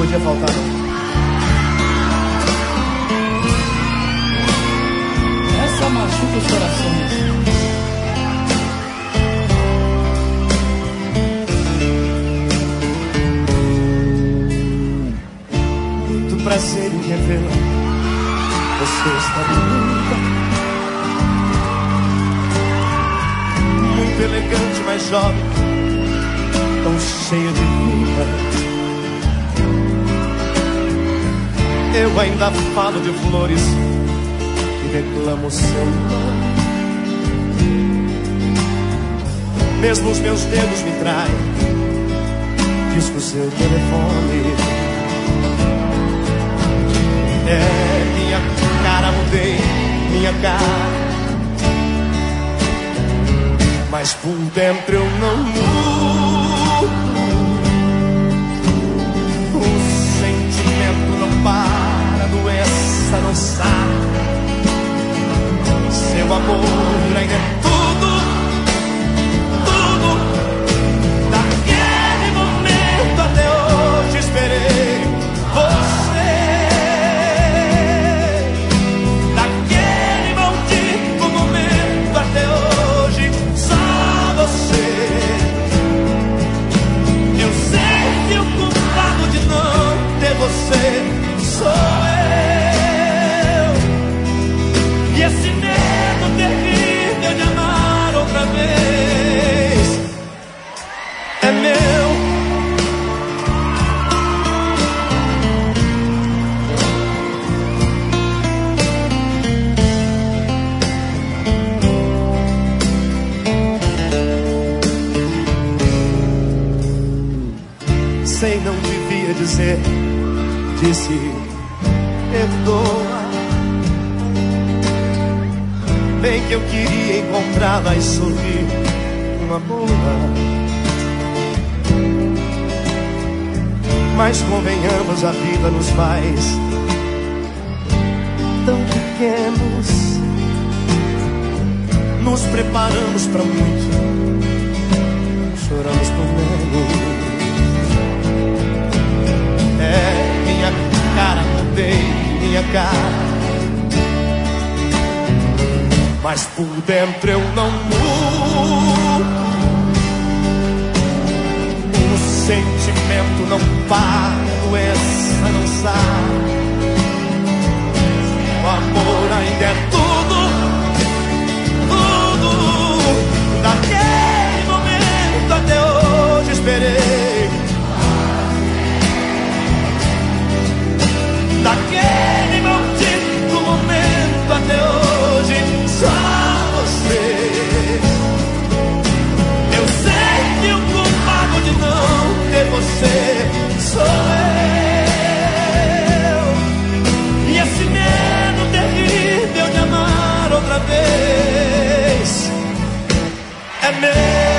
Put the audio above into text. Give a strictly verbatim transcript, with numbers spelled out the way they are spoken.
podia faltar, não. Essa machuca os corações. Muito prazer em revê-la. Você está bonita, muito elegante, mas jovem, tão cheia de vida. Eu ainda falo de flores e reclamo seu nome. Mesmo os meus dedos me traem, disco seu telefone. É, minha cara mudei, minha cara, mas por dentro eu não mudo. O sentimento não para, a doença não sai. Seu amor ainda é tudo, tudo. Daquele momento até hoje esperei você. Daquele maldito momento até hoje só você. Eu sei que o culpado de não ter você sou eu. E esse medo terrível de amar outra vez é meu. Sei, não devia dizer, disse perdoa. Bem que eu queria encontrá-la e sorrir uma boa. Mas convenhamos, a vida nos faz tão pequenos. Nos preparamos para muito, choramos por menos. É, minha cara mudei, minha cara, mas por dentro eu não mudo. O sentimento não para, a doença não sai. O amor ainda é tudo, tudo. Daquele momento até hoje esperei. Daquele maldito momento até hoje só você. Eu sei que o culpado de não ter você sou eu. E esse medo terrível de amar outra vez é meu.